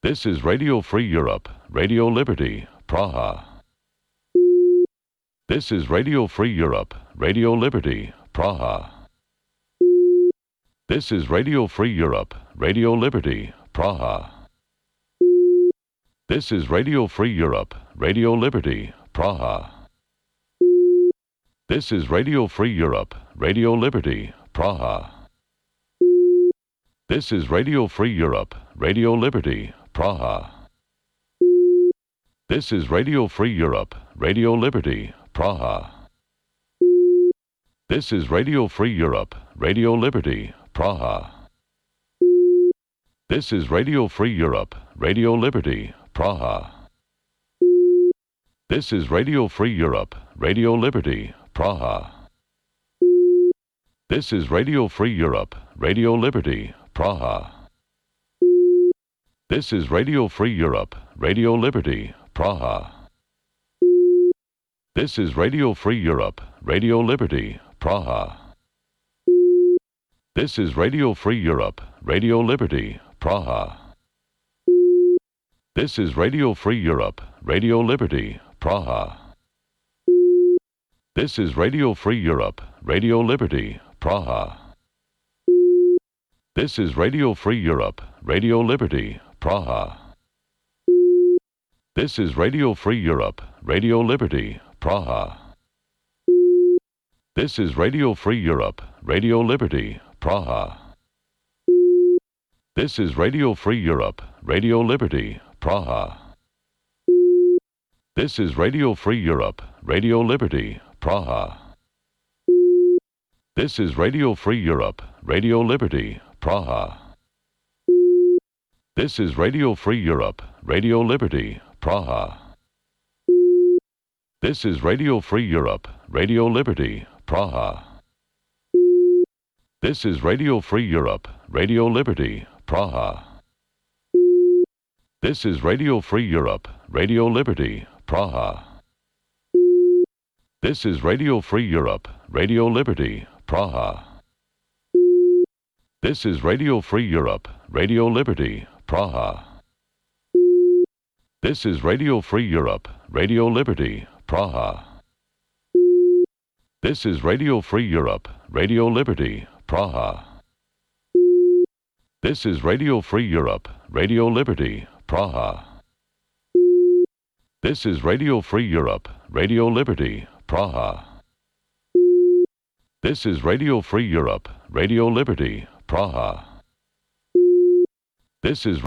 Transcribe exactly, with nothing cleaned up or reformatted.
This is Radio Free Europe, Radio Liberty, Praha. This is Radio Free Europe, Radio Liberty, Praha. This is Radio Free Europe, Radio Liberty, Praha. This is Radio Free Europe, Radio Liberty, Praha. This is Radio Free Europe, Radio Liberty, Praha. This is Radio Free Europe, Radio Liberty, Praha. This is Radio Free Europe, Radio Liberty, Praha. This is Radio Free Europe, Radio Liberty, Praha. This is Radio Free Europe, Radio Liberty, Praha. This is Radio Free Europe, Radio Liberty, Praha. This is Radio Free Europe, Radio Liberty, Praha. This is Radio Free Europe, Radio Liberty, Praha. This is Radio Free Europe, Radio Liberty, Praha. This is Radio Free Europe, Radio Liberty, Praha. This is Radio Free Europe, Radio Liberty, Praha. This is Radio Free Europe, Radio Liberty, Praha. This is Radio Free Europe, Radio Liberty, Praha. This is Radio Free Europe, Radio Liberty, Praha. This is Radio Free Europe, Radio Liberty, Praha. This is Radio Free Europe, Radio Liberty, Praha. This is Radio Free Europe, Radio Liberty, Praha. This is Radio Free Europe, Radio Liberty, Praha. This is Radio Free Europe, Radio Liberty, Praha. This is Radio Free Europe, Radio Liberty, Praha. This is Radio Free Europe, Radio Liberty, Praha. This is Radio Free Europe, Radio Liberty, Praha. This is Radio Free Europe, Radio Liberty, Praha. This is Radio Free Europe, Radio Liberty, Praha. This is Radio Free Europe, Radio Liberty, Praha. This is Radio Free Europe, Radio Liberty, Praha. This is Radio Free Europe, Radio Liberty, Praha. This is Radio Free Europe, Radio Liberty, Praha. This is Radio Free Europe, Radio Liberty, Praha. This is